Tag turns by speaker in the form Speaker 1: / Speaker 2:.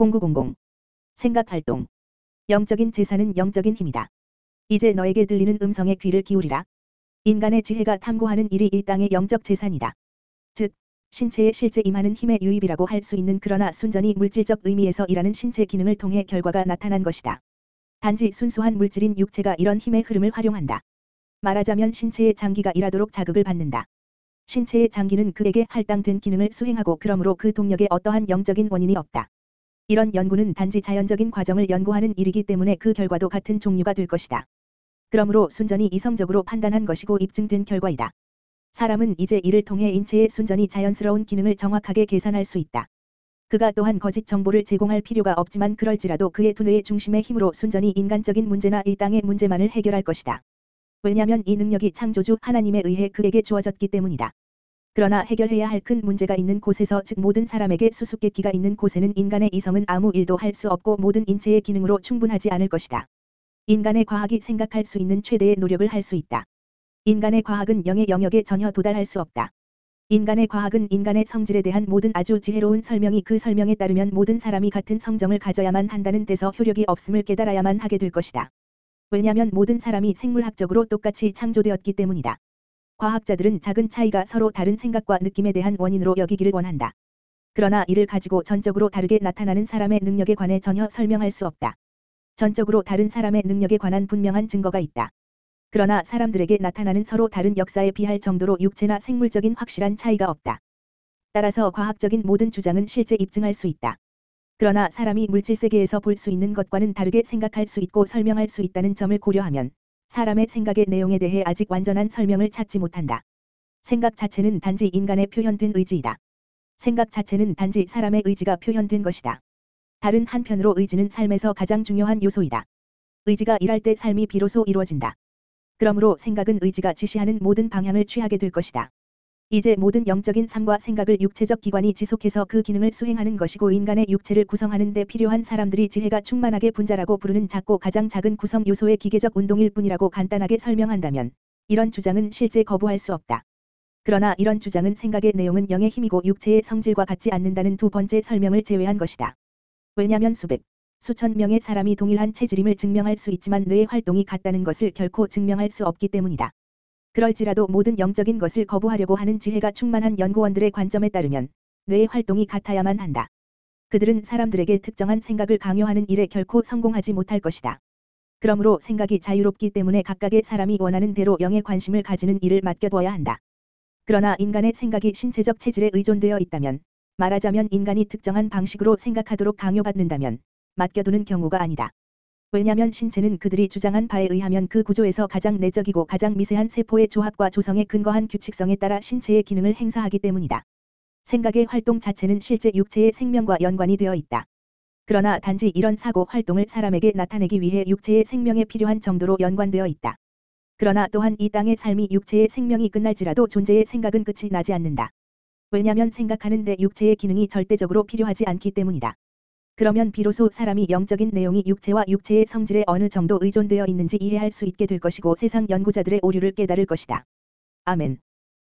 Speaker 1: 0900 생각활동. 영적인 재산은 영적인 힘이다. 이제 너에게 들리는 음성에 귀를 기울이라. 인간의 지혜가 탐구하는 일이 이 땅의 영적 재산이다. 즉, 신체에 실제 임하는 힘의 유입이라고 할 수 있는, 그러나 순전히 물질적 의미에서 일하는 신체 기능을 통해 결과가 나타난 것이다. 단지 순수한 물질인 육체가 이런 힘의 흐름을 활용한다. 말하자면 신체의 장기가 일하도록 자극을 받는다. 신체의 장기는 그에게 할당된 기능을 수행하고 그러므로 그 동력에 어떠한 영적인 원인이 없다. 이런 연구는 단지 자연적인 과정을 연구하는 일이기 때문에 그 결과도 같은 종류가 될 것이다. 그러므로 순전히 이성적으로 판단한 것이고 입증된 결과이다. 사람은 이제 이를 통해 인체의 순전히 자연스러운 기능을 정확하게 계산할 수 있다. 그가 또한 거짓 정보를 제공할 필요가 없지만 그럴지라도 그의 두뇌의 중심의 힘으로 순전히 인간적인 문제나 이 땅의 문제만을 해결할 것이다. 왜냐하면 이 능력이 창조주 하나님에 의해 그에게 주어졌기 때문이다. 그러나 해결해야 할 큰 문제가 있는 곳에서, 즉 모든 사람에게 수수께끼가 있는 곳에는 인간의 이성은 아무 일도 할 수 없고 모든 인체의 기능으로 충분하지 않을 것이다. 인간의 과학이 생각할 수 있는 최대의 노력을 할 수 있다. 인간의 과학은 영의 영역에 전혀 도달할 수 없다. 인간의 과학은 인간의 성질에 대한 모든 아주 지혜로운 설명이 그 설명에 따르면 모든 사람이 같은 성정을 가져야만 한다는 데서 효력이 없음을 깨달아야만 하게 될 것이다. 왜냐하면 모든 사람이 생물학적으로 똑같이 창조되었기 때문이다. 과학자들은 작은 차이가 서로 다른 생각과 느낌에 대한 원인으로 여기기를 원한다. 그러나 이를 가지고 전적으로 다르게 나타나는 사람의 능력에 관해 전혀 설명할 수 없다. 전적으로 다른 사람의 능력에 관한 분명한 증거가 있다. 그러나 사람들에게 나타나는 서로 다른 역사에 비할 정도로 육체나 생물적인 확실한 차이가 없다. 따라서 과학적인 모든 주장은 실제 입증할 수 있다. 그러나 사람이 물질세계에서 볼 수 있는 것과는 다르게 생각할 수 있고 설명할 수 있다는 점을 고려하면 사람의 생각의 내용에 대해 아직 완전한 설명을 찾지 못한다. 생각 자체는 단지 인간의 표현된 의지이다. 생각 자체는 단지 사람의 의지가 표현된 것이다. 다른 한편으로 의지는 삶에서 가장 중요한 요소이다. 의지가 일할 때 삶이 비로소 이루어진다. 그러므로 생각은 의지가 지시하는 모든 방향을 취하게 될 것이다. 이제 모든 영적인 삶과 생각을 육체적 기관이 지속해서 그 기능을 수행하는 것이고 인간의 육체를 구성하는 데 필요한 사람들이 지혜가 충만하게 분자라고 부르는 작고 가장 작은 구성 요소의 기계적 운동일 뿐이라고 간단하게 설명한다면 이런 주장은 실제 거부할 수 없다. 그러나 이런 주장은 생각의 내용은 영의 힘이고 육체의 성질과 같지 않는다는 두 번째 설명을 제외한 것이다. 왜냐하면 수백, 수천 명의 사람이 동일한 체질임을 증명할 수 있지만 뇌의 활동이 같다는 것을 결코 증명할 수 없기 때문이다. 그럴지라도 모든 영적인 것을 거부하려고 하는 지혜가 충만한 연구원들의 관점에 따르면 뇌의 활동이 같아야만 한다. 그들은 사람들에게 특정한 생각을 강요하는 일에 결코 성공하지 못할 것이다. 그러므로 생각이 자유롭기 때문에 각각의 사람이 원하는 대로 영에 관심을 가지는 일을 맡겨둬야 한다. 그러나 인간의 생각이 신체적 체질에 의존되어 있다면, 말하자면 인간이 특정한 방식으로 생각하도록 강요받는다면 맡겨두는 경우가 아니다. 왜냐하면 신체는 그들이 주장한 바에 의하면 그 구조에서 가장 내적이고 가장 미세한 세포의 조합과 조성에 근거한 규칙성에 따라 신체의 기능을 행사하기 때문이다. 생각의 활동 자체는 실제 육체의 생명과 연관이 되어 있다. 그러나 단지 이런 사고 활동을 사람에게 나타내기 위해 육체의 생명에 필요한 정도로 연관되어 있다. 그러나 또한 이 땅의 삶이 육체의 생명이 끝날지라도 존재의 생각은 끝이 나지 않는다. 왜냐하면 생각하는 데 육체의 기능이 절대적으로 필요하지 않기 때문이다. 그러면 비로소 사람이 영적인 내용이 육체와 육체의 성질에 어느 정도 의존되어 있는지 이해할 수 있게 될 것이고 세상 연구자들의 오류를 깨달을 것이다. 아멘.